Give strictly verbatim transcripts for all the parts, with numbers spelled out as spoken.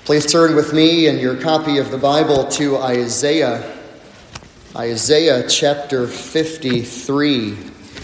Please turn with me in your copy of the Bible to Isaiah, Isaiah chapter fifty-three.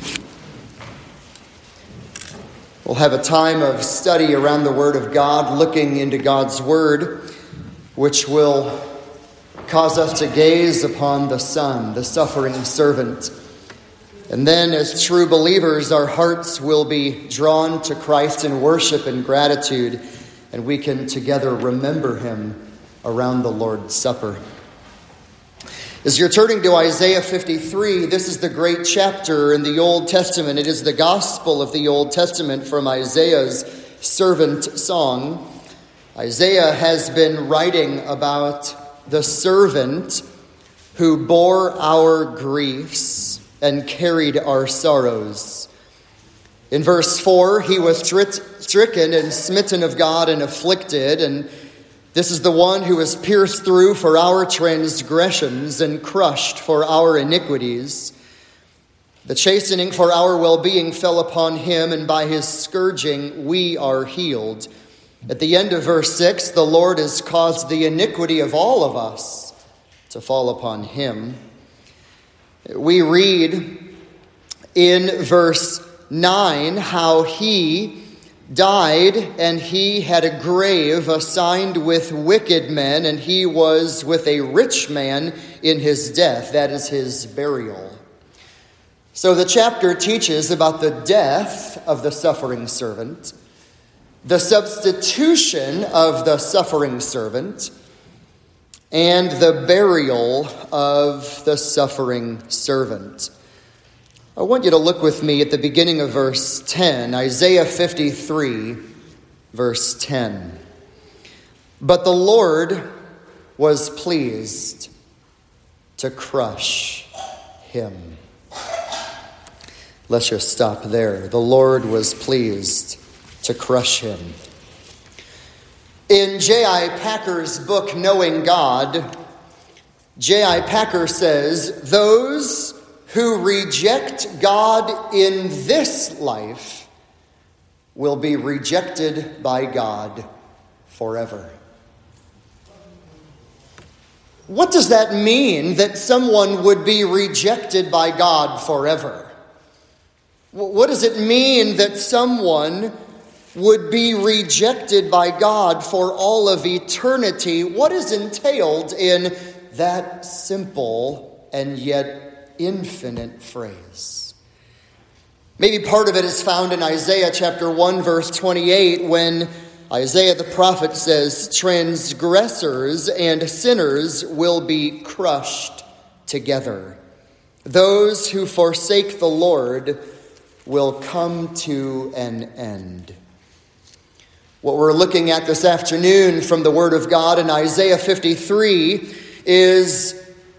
We'll have a time of study around the Word of God, looking into God's Word, which will cause us to gaze upon the Son, the suffering servant. And then, as true believers, our hearts will be drawn to Christ in worship and gratitude, and we can together remember him around the Lord's Supper. As you're turning to Isaiah fifty-three, this is the great chapter in the Old Testament. It is the gospel of the Old Testament from Isaiah's servant song. Isaiah has been writing about the servant who bore our griefs and carried our sorrows. In verse four, he was stricken and smitten of God and afflicted, and this is the one who was pierced through for our transgressions and crushed for our iniquities. The chastening for our well-being fell upon him, and by his scourging we are healed. At the end of verse six, the Lord has caused the iniquity of all of us to fall upon him. We read in verse nine how he died, and he had a grave assigned with wicked men, and he was with a rich man in his death. That is his burial. So the chapter teaches about the death of the suffering servant, the substitution of the suffering servant, and the burial of the suffering servant. I want you to look with me at the beginning of verse ten, Isaiah fifty-three, verse ten. But the Lord was pleased to crush him. Let's just stop there. The Lord was pleased to crush him. In J I Packer's book, Knowing God, J I Packer says, those who reject God in this life will be rejected by God forever. What does that mean, that someone would be rejected by God forever? What does it mean that someone would be rejected by God for all of eternity? What is entailed in that simple and yet infinite phrase? Maybe part of it is found in Isaiah chapter one, verse twenty-eight, when Isaiah the prophet says, transgressors and sinners will be crushed together. Those who forsake the Lord will come to an end. What we're looking at this afternoon from the Word of God in Isaiah fifty-three is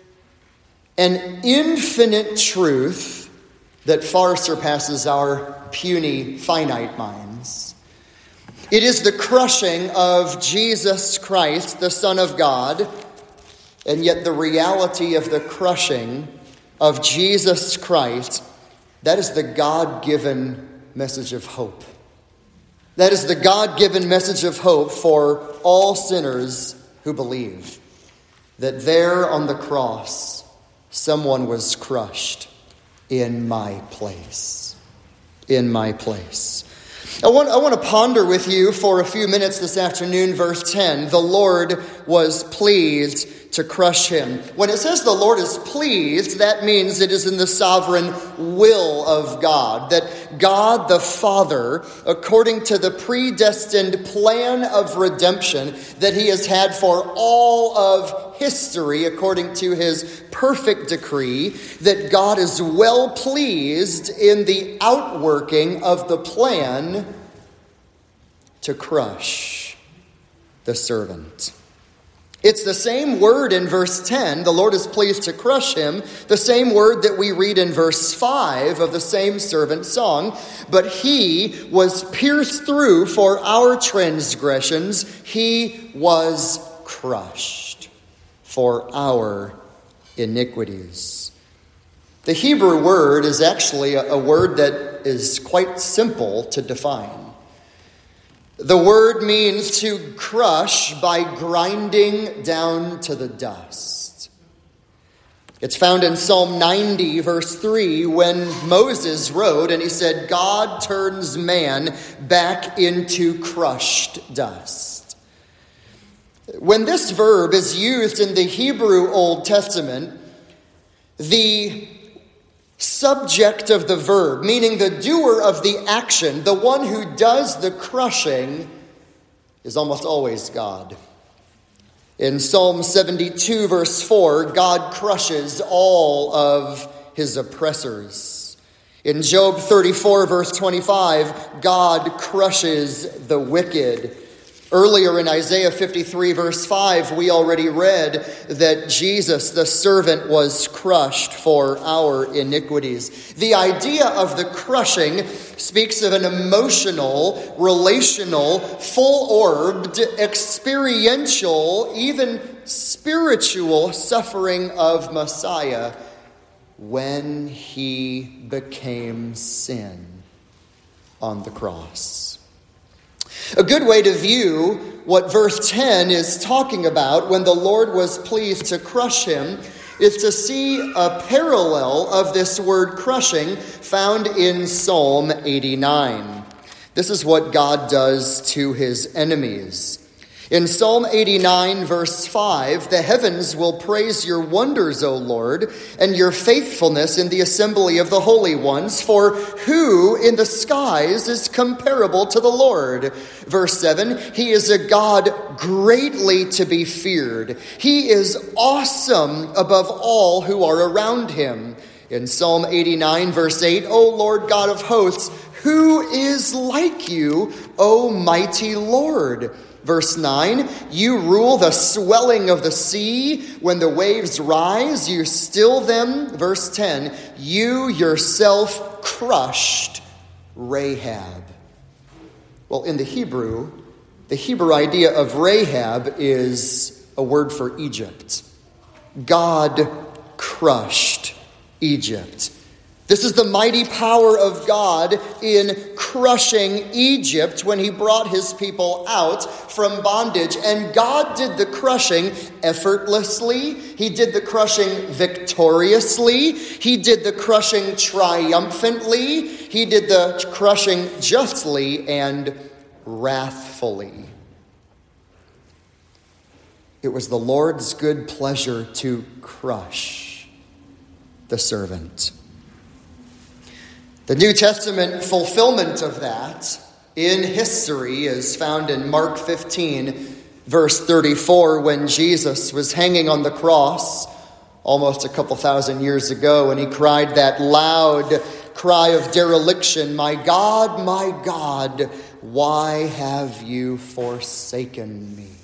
an infinite truth that far surpasses our puny, finite minds. It is the crushing of Jesus Christ, the Son of God, and yet the reality of the crushing of Jesus Christ, that is the God-given message of hope. That is the God-given message of hope for all sinners who believe that there on the cross, someone was crushed in my place. In my place. I want, I want to ponder with you for a few minutes this afternoon, verse ten. The Lord was pleased to crush him. When it says the Lord is pleased, that means it is in the sovereign will of God. That God the Father, according to the predestined plan of redemption that he has had for all of history, according to his perfect decree, that God is well pleased in the outworking of the plan to crush the servant. It's the same word in verse ten, the Lord is pleased to crush him, the same word that we read in verse five of the same servant song. But he was pierced through for our transgressions, he was crushed for our iniquities. The Hebrew word is actually a word that is quite simple to define. The word means to crush by grinding down to the dust. It's found in Psalm ninety, verse three, when Moses wrote and he said, God turns man back into crushed dust. When this verb is used in the Hebrew Old Testament, the subject of the verb, meaning the doer of the action, the one who does the crushing, is almost always God. In Psalm seventy-two, verse four, God crushes all of his oppressors. In Job thirty-four, verse twenty-five, God crushes the wicked. Earlier in Isaiah fifty-three, verse five, we already read that Jesus, the servant, was crushed for our iniquities. The idea of the crushing speaks of an emotional, relational, full-orbed, experiential, even spiritual suffering of Messiah when he became sin on the cross. A good way to view what verse ten is talking about when the Lord was pleased to crush him is to see a parallel of this word crushing found in Psalm eighty-nine. This is what God does to his enemies. In Psalm eighty-nine, verse five, the heavens will praise your wonders, O Lord, and your faithfulness in the assembly of the holy ones, for who in the skies is comparable to the Lord? Verse seven, he is a God greatly to be feared. He is awesome above all who are around him. In Psalm eighty-nine, verse eight, O Lord God of hosts, who is like you, O mighty Lord? Verse nine, you rule the swelling of the sea. When the waves rise, you still them. Verse ten, you yourself crushed Rahab. Well, in the Hebrew, the Hebrew idea of Rahab is a word for Egypt. God crushed Egypt. This is the mighty power of God in crushing Egypt when he brought his people out from bondage. And God did the crushing effortlessly. He did the crushing victoriously. He did the crushing triumphantly. He did the crushing justly and wrathfully. It was the Lord's good pleasure to crush the servant. The New Testament fulfillment of that in history is found in Mark fifteen, verse thirty-four, when Jesus was hanging on the cross almost a couple thousand years ago, and he cried that loud cry of dereliction, "My God, my God, why have you forsaken me?"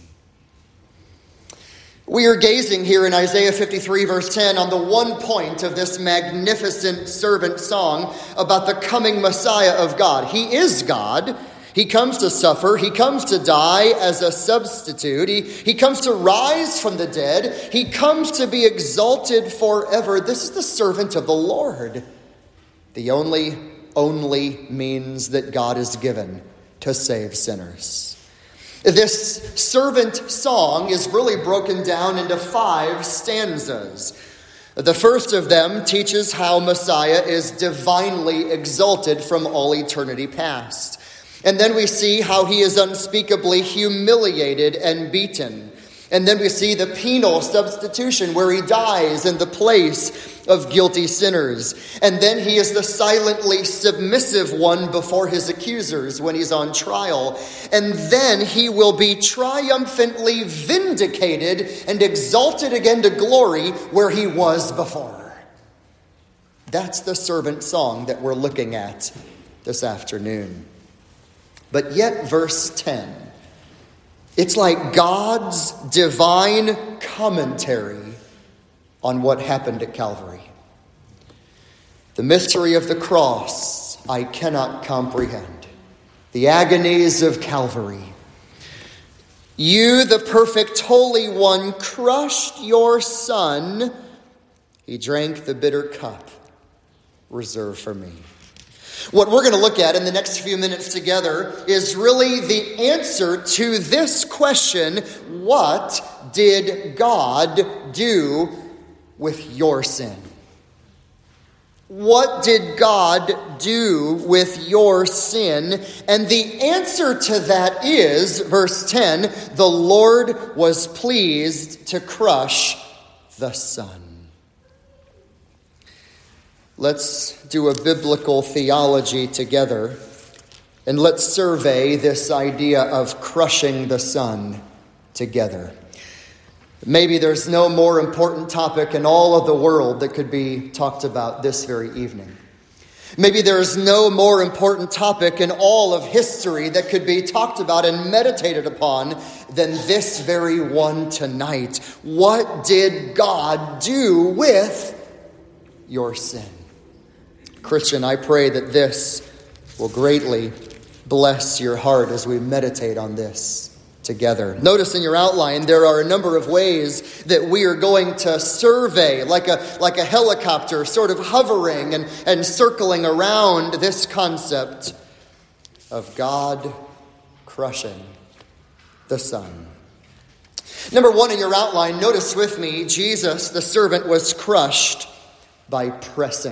We are gazing here in Isaiah fifty-three, verse ten, on the one point of this magnificent servant song about the coming Messiah of God. He is God. He comes to suffer. He comes to die as a substitute. He, he comes to rise from the dead. He comes to be exalted forever. This is the servant of the Lord. The only, only means that God is given to save sinners. This servant song is really broken down into five stanzas. The first of them teaches how Messiah is divinely exalted from all eternity past. And then we see how he is unspeakably humiliated and beaten. And then we see the penal substitution where he dies in the place of guilty sinners. And then he is the silently submissive one before his accusers when he's on trial. And then he will be triumphantly vindicated and exalted again to glory where he was before. That's the servant song that we're looking at this afternoon. But yet, verse ten, it's like God's divine commentary on what happened at Calvary. The mystery of the cross I cannot comprehend. The agonies of Calvary. You, the perfect Holy One, crushed your Son. He drank the bitter cup reserved for me. What we're going to look at in the next few minutes together is really the answer to this question: what did God do with your sin? What did God do with your sin? And the answer to that is, verse ten, the Lord was pleased to crush the Son. Let's do a biblical theology together, and let's survey this idea of crushing the Son together. Maybe there's no more important topic in all of the world that could be talked about this very evening. Maybe there is no more important topic in all of history that could be talked about and meditated upon than this very one tonight. What did God do with your sin? Christian, I pray that this will greatly bless your heart as we meditate on this together. Notice in your outline, there are a number of ways that we are going to survey, like a, like a helicopter, sort of hovering and, and circling around this concept of God crushing the Son. Number one in your outline, notice with me, Jesus, the servant, was crushed by pressing.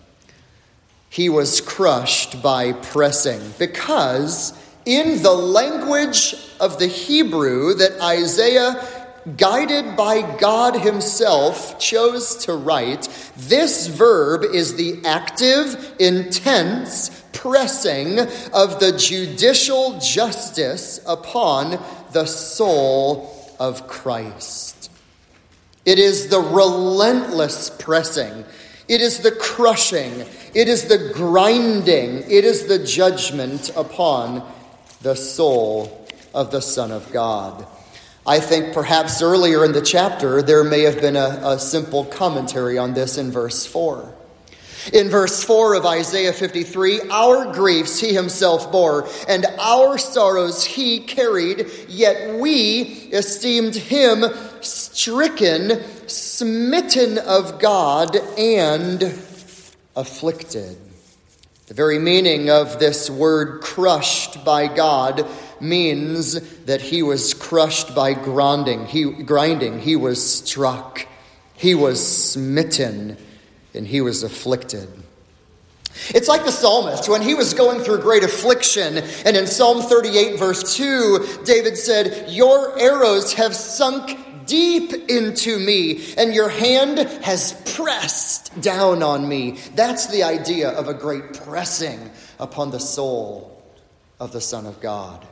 He was crushed by pressing because in the language of the Hebrew that Isaiah, guided by God himself, chose to write, this verb is the active, intense pressing of the judicial justice upon the soul of Christ. It is the relentless pressing. It is the crushing. It is the grinding. It is the judgment upon the soul of the Son of God. I think perhaps earlier in the chapter there may have been a, a simple commentary on this in verse four. In verse four of Isaiah fifty-three, our griefs he himself bore, and our sorrows he carried, yet we esteemed him stricken, smitten of God, and afflicted. The very meaning of this word crushed by God means that he was crushed by grinding. He, grinding. He was struck. He was smitten, and he was afflicted. It's like the psalmist when he was going through great affliction. And in Psalm thirty-eight, verse two, David said, "Your arrows have sunk deep into me, and your hand has pressed down on me." That's the idea of a great pressing upon the soul of the Son of God.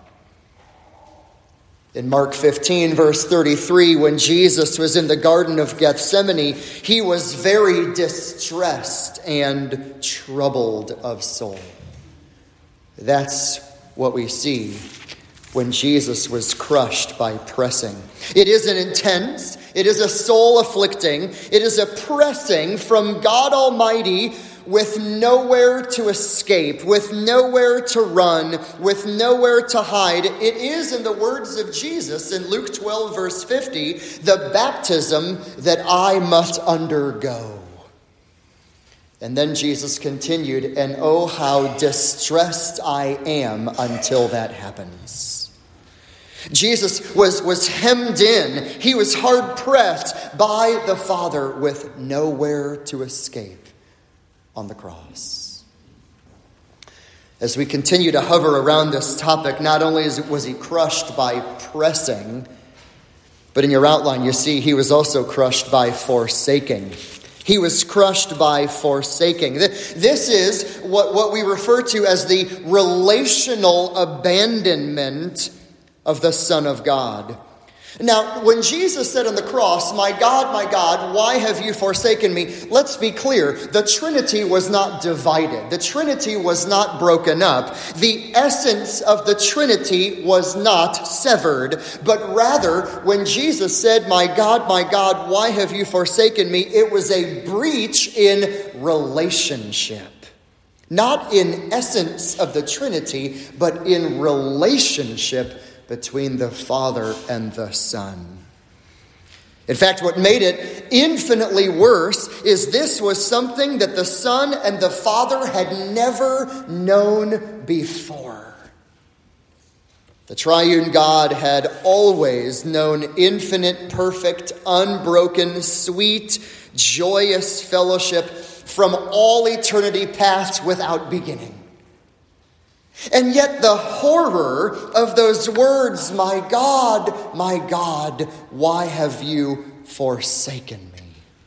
In Mark fifteen, verse thirty-three, when Jesus was in the Garden of Gethsemane, he was very distressed and troubled of soul. That's what we see when Jesus was crushed by pressing. It is an intense, it is a soul afflicting, it is a pressing from God Almighty with nowhere to escape, with nowhere to run, with nowhere to hide. It is, in the words of Jesus in Luke twelve, verse fifty, the baptism that I must undergo. And then Jesus continued, and oh, how distressed I am until that happens. Jesus was, was hemmed in. He was hard pressed by the Father with nowhere to escape on the cross. As we continue to hover around this topic, not only was he crushed by pressing, but in your outline you see he was also crushed by forsaking. He was crushed by forsaking. This is what, what we refer to as the relational abandonment of the Son of God. Now, when Jesus said on the cross, "My God, my God, why have you forsaken me?" let's be clear, the Trinity was not divided. The Trinity was not broken up. The essence of the Trinity was not severed. But rather, when Jesus said, "My God, my God, why have you forsaken me?" it was a breach in relationship. Not in essence of the Trinity, but in relationship between the Father and the Son. In fact, what made it infinitely worse is this was something that the Son and the Father had never known before. The triune God had always known infinite, perfect, unbroken, sweet, joyous fellowship from all eternity past without beginning. And yet the horror of those words, "My God, my God, why have you forsaken me?"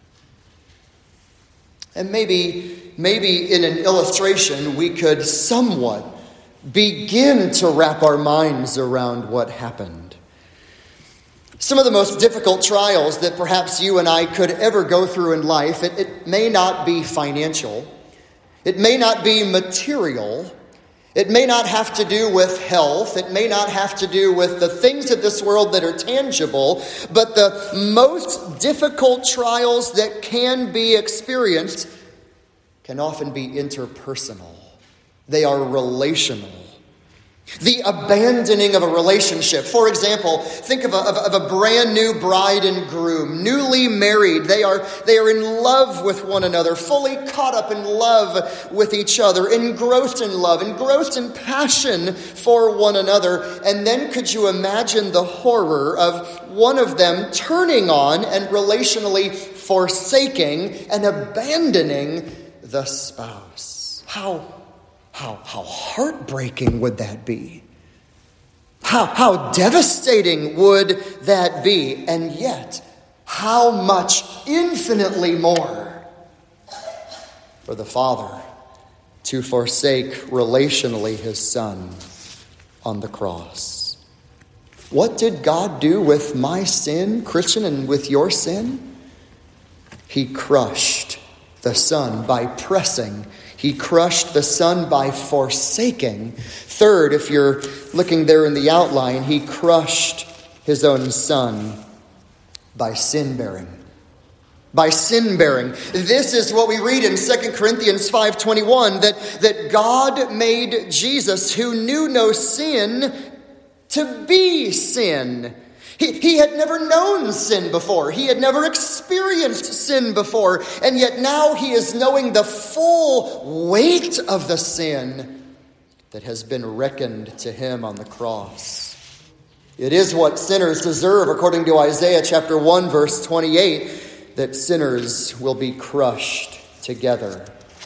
And maybe, maybe in an illustration, we could somewhat begin to wrap our minds around what happened. Some of the most difficult trials that perhaps you and I could ever go through in life, it, it may not be financial, it may not be material, it may not have to do with health. It may not have to do with the things of this world that are tangible. But the most difficult trials that can be experienced can often be interpersonal. They are relational. The abandoning of a relationship. For example, think of a, of, of a brand new bride and groom, newly married. They are, they are in love with one another, fully caught up in love with each other, engrossed in love, engrossed in passion for one another. And then could you imagine the horror of one of them turning on and relationally forsaking and abandoning the spouse? How How, how heartbreaking would that be? How, how devastating would that be? And yet, how much infinitely more for the Father to forsake relationally his Son on the cross. What did God do with my sin, Christian, and with your sin? He crushed the Son by pressing. He crushed the Son by forsaking. Third, if you're looking there in the outline, he crushed his own Son by sin-bearing. By sin-bearing. This is what we read in Second Corinthians five twenty-one, that, that God made Jesus, who knew no sin, to be sin. He, he had never known sin before. He had never experienced sin before. And yet now he is knowing the full weight of the sin that has been reckoned to him on the cross. It is what sinners deserve, according to Isaiah chapter one, verse twenty-eight, that sinners will be crushed together.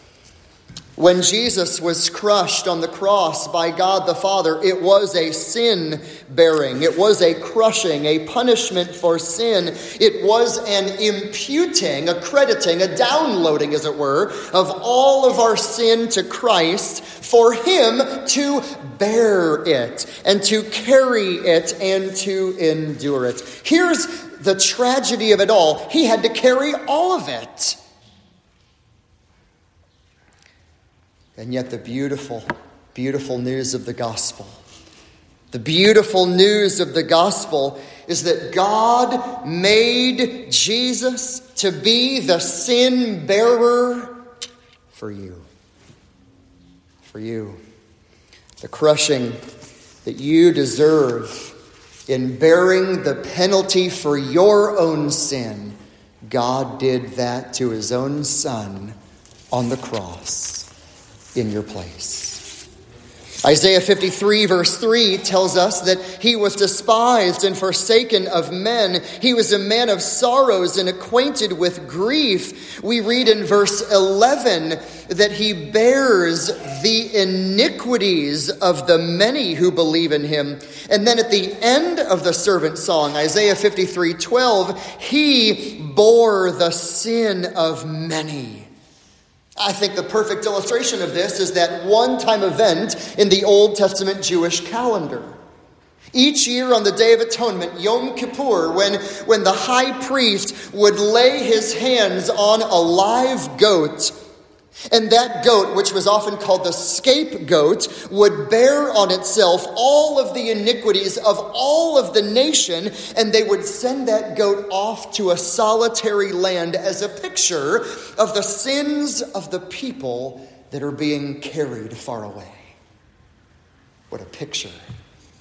When Jesus was crushed on the cross by God the Father, it was a sin-bearing. It was a crushing, a punishment for sin. It was an imputing, a crediting, a downloading, as it were, of all of our sin to Christ for him to bear it and to carry it and to endure it. Here's the tragedy of it all. He had to carry all of it. And yet the beautiful, beautiful news of the gospel, the beautiful news of the gospel is that God made Jesus to be the sin bearer for you. For you. The crushing that you deserve in bearing the penalty for your own sin, God did that to his own Son on the cross. In your place. Isaiah fifty-three verse three tells us that he was despised and forsaken of men. He was a man of sorrows and acquainted with grief. We read in verse eleven that he bears the iniquities of the many who believe in him. And then at the end of the servant song, Isaiah fifty-three twelve, he bore the sin of many. I think the perfect illustration of this is that one-time event in the Old Testament Jewish calendar. Each year on the Day of Atonement, Yom Kippur, when, when the high priest would lay his hands on a live goat, and that goat, which was often called the scapegoat, would bear on itself all of the iniquities of all of the nation, and they would send that goat off to a solitary land as a picture of the sins of the people that are being carried far away. What a picture.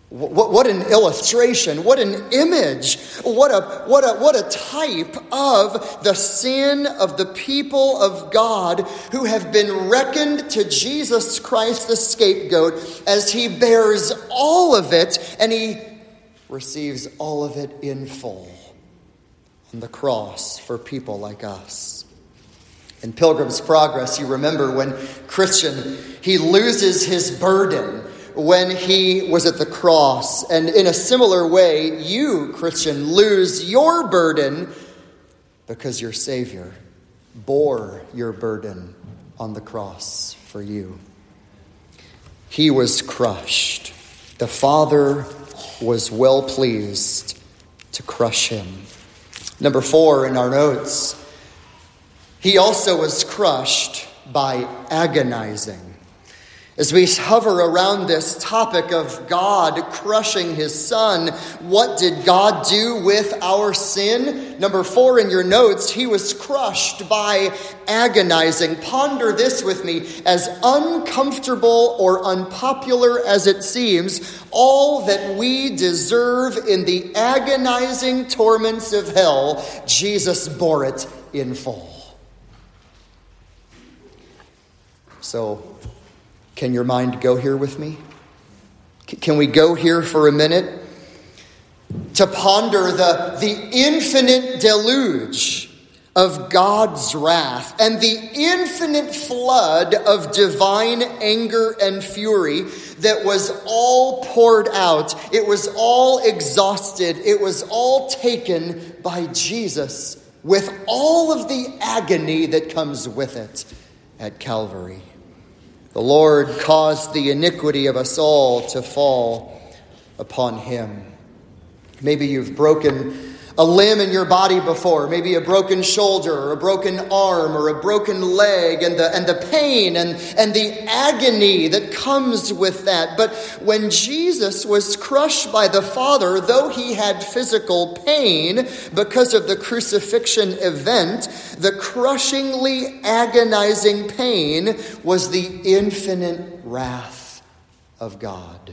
What, what an illustration, what an image, what a, what, a, what a type of the sin of the people of God who have been reckoned to Jesus Christ the scapegoat as he bears all of it and he receives all of it in full on the cross for people like us. In Pilgrim's Progress, you remember when Christian, he loses his burden when he was at the cross. And in a similar way, you, Christian, lose your burden because your Savior bore your burden on the cross for you. He was crushed. The Father was well pleased to crush him. Number four in our notes, he also was crushed by agonizing. As we hover around this topic of God crushing his Son, what did God do with our sin? Number four in your notes, he was crushed by agonizing. Ponder this with me. As uncomfortable or unpopular as it seems, all that we deserve in the agonizing torments of hell, Jesus bore it in full. So, can your mind go here with me? Can we go here for a minute to ponder the, the infinite deluge of God's wrath and the infinite flood of divine anger and fury that was all poured out. It was all exhausted. It was all taken by Jesus with all of the agony that comes with it at Calvary. The Lord caused the iniquity of us all to fall upon him. Maybe you've broken a limb in your body before, maybe a broken shoulder or a broken arm or a broken leg, and the and the pain and, and the agony that comes with that. But when Jesus was crushed by the Father, though he had physical pain because of the crucifixion event, the crushingly agonizing pain was the infinite wrath of God.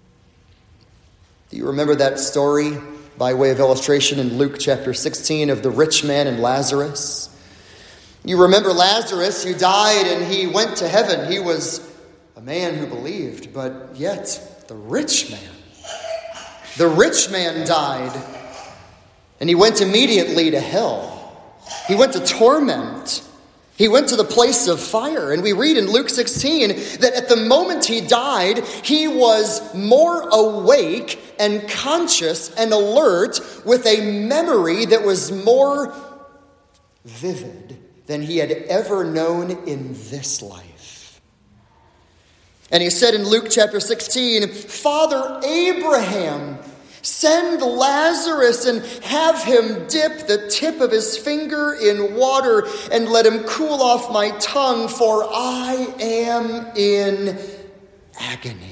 Do you remember that story? By way of illustration in Luke chapter sixteen of the rich man and Lazarus. You remember Lazarus who died and he went to heaven. He was a man who believed, but yet the rich man. The rich man died and he went immediately to hell. He went to torment. He went to the place of fire. And we read in Luke sixteen that at the moment he died, he was more awake and conscious and alert with a memory that was more vivid than he had ever known in this life. And he said in Luke chapter sixteen, "Father Abraham, send Lazarus and have him dip the tip of his finger in water and let him cool off my tongue, for I am in agony."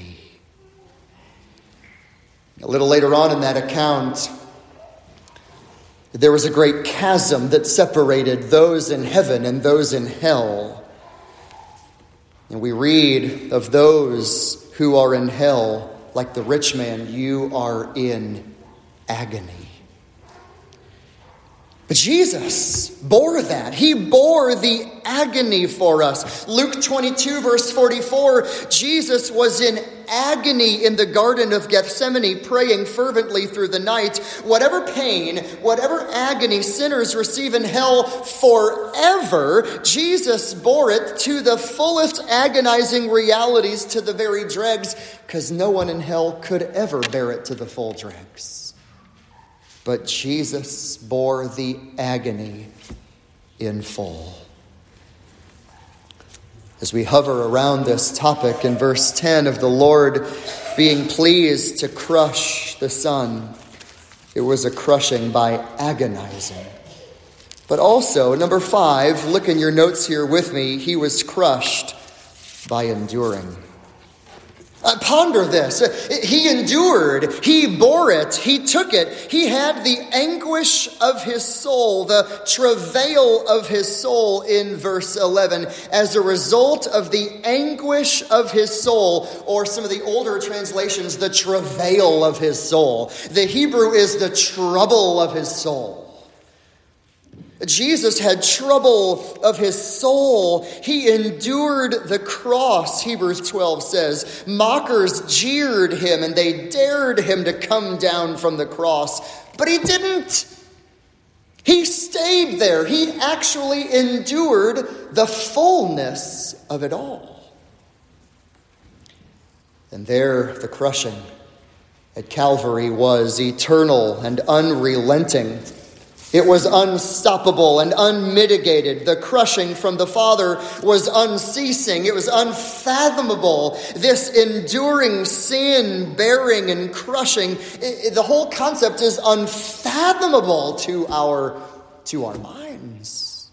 A little later on in that account, there was a great chasm that separated those in heaven and those in hell. And we read of those who are in hell, like the rich man, you are in agony. But Jesus bore that. He bore the agony for us. Luke twenty-two, verse forty-four, Jesus was in agony in the Garden of Gethsemane, praying fervently through the night. Whatever pain, whatever agony sinners receive in hell forever, Jesus bore it to the fullest agonizing realities, to the very dregs, because no one in hell could ever bear it to the full dregs. But Jesus bore the agony in full. As we hover around this topic in verse ten of the Lord being pleased to crush the Son, it was a crushing by agonizing. But also, number five, look in your notes here with me, he was crushed by enduring. Uh, ponder this. Uh, he endured. He bore it. He took it. He had the anguish of his soul, the travail of his soul in verse eleven. As a result of the anguish of his soul, or some of the older translations, the travail of his soul. The Hebrew is the trouble of his soul. Jesus had trouble of his soul. He endured the cross, Hebrews twelve says. Mockers jeered him and they dared him to come down from the cross. But he didn't. He stayed there. He actually endured the fullness of it all. And there the crushing at Calvary was eternal and unrelenting. It was unstoppable and unmitigated. The crushing from the Father was unceasing. It was unfathomable. This enduring sin, bearing and crushing, it, the whole concept is unfathomable to our, to our minds.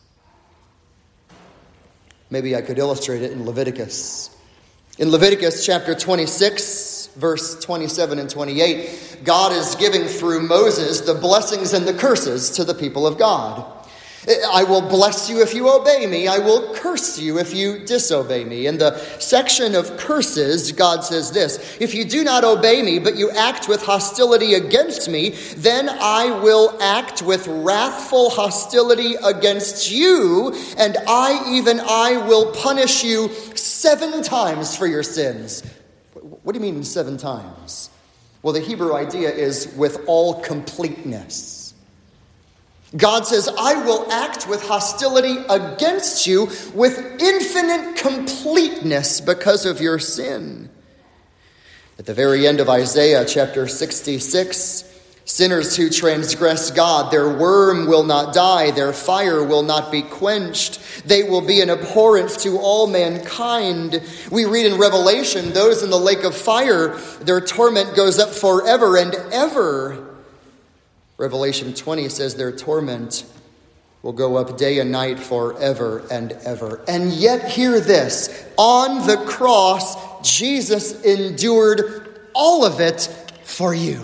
Maybe I could illustrate it in Leviticus. In Leviticus chapter twenty-six, verse twenty-seven and twenty-eight, God is giving through Moses the blessings and the curses to the people of God. I will bless you if you obey me. I will curse you if you disobey me. In the section of curses, God says this: if you do not obey me, but you act with hostility against me, then I will act with wrathful hostility against you, and I, even I, will punish you seven times for your sins. What do you mean seven times? Well, the Hebrew idea is with all completeness. God says, I will act with hostility against you with infinite completeness because of your sin. At the very end of Isaiah chapter sixty-six, sinners who transgress God, their worm will not die, their fire will not be quenched. They will be an abhorrence to all mankind. We read in Revelation, those in the lake of fire, their torment goes up forever and ever. Revelation twenty says their torment will go up day and night forever and ever. And yet hear this, on the cross, Jesus endured all of it for you.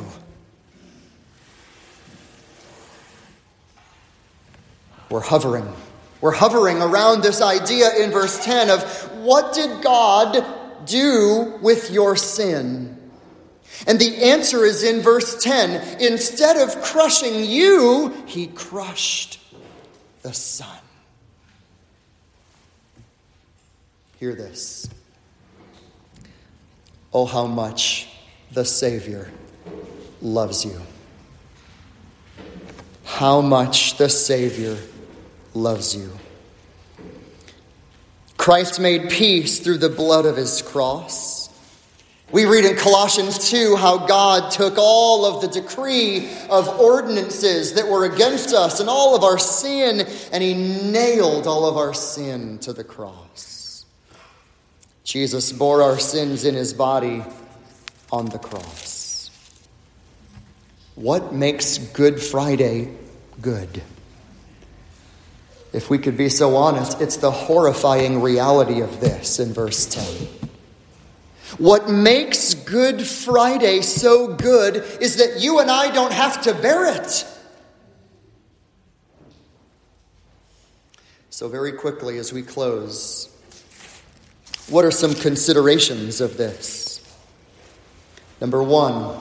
We're hovering. We're hovering around this idea in verse ten of what did God do with your sin? And the answer is in verse ten. Instead of crushing you, he crushed the Son. Hear this. Oh, how much the Savior loves you. How much the Savior loves you. Christ made peace through the blood of his cross. We read in Colossians two how God took all of the decree of ordinances that were against us and all of our sin, and he nailed all of our sin to the cross. Jesus bore our sins in his body on the cross. What makes Good Friday good? If we could be so honest, it's the horrifying reality of this in verse ten. What makes Good Friday so good is that you and I don't have to bear it. So very quickly as we close, what are some considerations of this? Number one,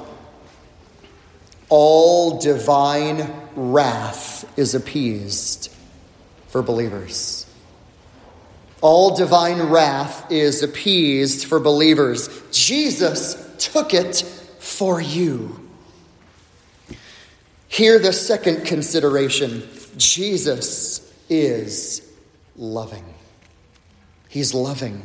all divine wrath is appeased for believers. All divine wrath is appeased for believers. Jesus took it for you. Hear the second consideration. Jesus is loving. He's loving.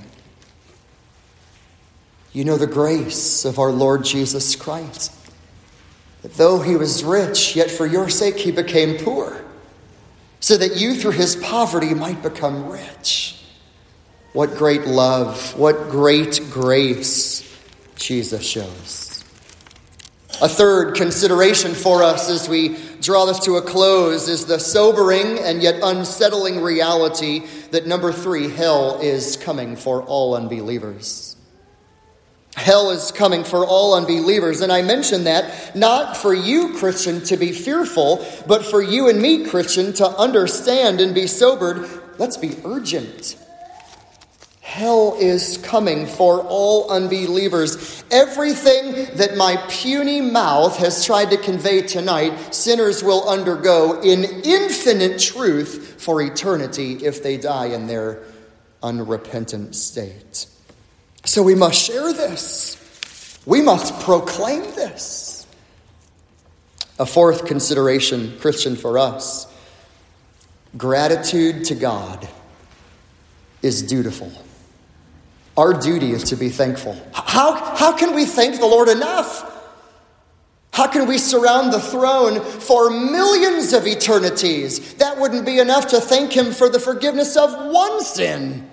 You know the grace of our Lord Jesus Christ. That though he was rich, yet for your sake he became poor, so that you through his poverty might become rich. What great love, what great grace Jesus shows. A third consideration for us as we draw this to a close is the sobering and yet unsettling reality that, number three, hell is coming for all unbelievers. Hell is coming for all unbelievers. And I mention that not for you, Christian, to be fearful, but for you and me, Christian, to understand and be sobered. Let's be urgent. Hell is coming for all unbelievers. Everything that my puny mouth has tried to convey tonight, sinners will undergo in infinite truth for eternity if they die in their unrepentant state. So we must share this. We must proclaim this. A fourth consideration, Christian, for us. Gratitude to God is dutiful. Our duty is to be thankful. How, how can we thank the Lord enough? How can we surround the throne for millions of eternities? That wouldn't be enough to thank him for the forgiveness of one sin.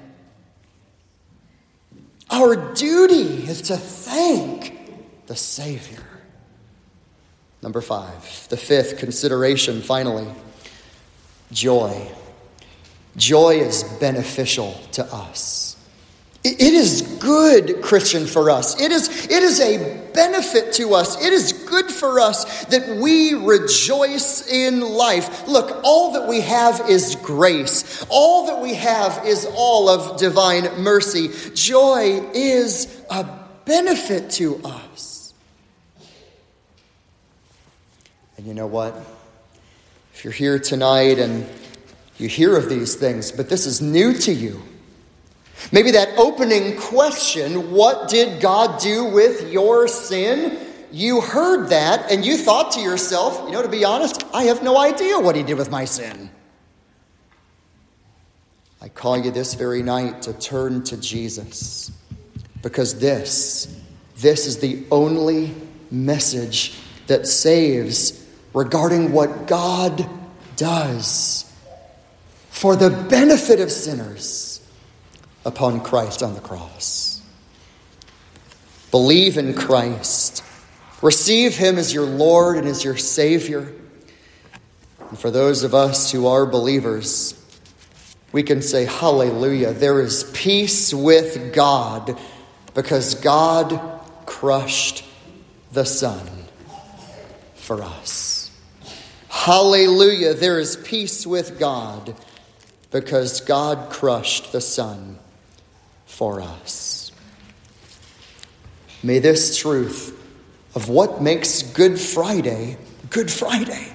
Our duty is to thank the Savior. Number five, the fifth consideration, finally, joy. Joy is beneficial to us. It is good, Christian, for us. It is, it is a benefit to us. It is good for us that we rejoice in life. Look, all that we have is grace. All that we have is all of divine mercy. Joy is a benefit to us. And you know what? If you're here tonight and you hear of these things, but this is new to you, maybe that opening question, what did God do with your sin? You heard that and you thought to yourself, you know, to be honest, I have no idea what he did with my sin. I call you this very night to turn to Jesus, because this, this is the only message that saves regarding what God does for the benefit of sinners upon Christ on the cross. Believe in Christ. Receive him as your Lord and as your Savior. And for those of us who are believers, we can say, hallelujah, there is peace with God because God crushed the Son for us. Hallelujah, there is peace with God because God crushed the Son for us. May this truth of what makes Good Friday, Good Friday,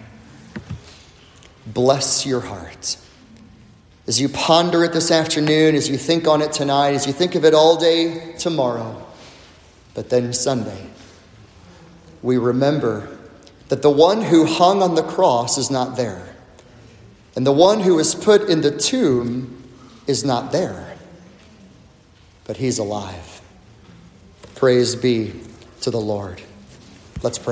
bless your heart. As you ponder it this afternoon, as you think on it tonight, as you think of it all day tomorrow, but then Sunday, we remember that the one who hung on the cross is not there. And the one who was put in the tomb is not there. But he's alive. Praise be to the Lord. Let's pray.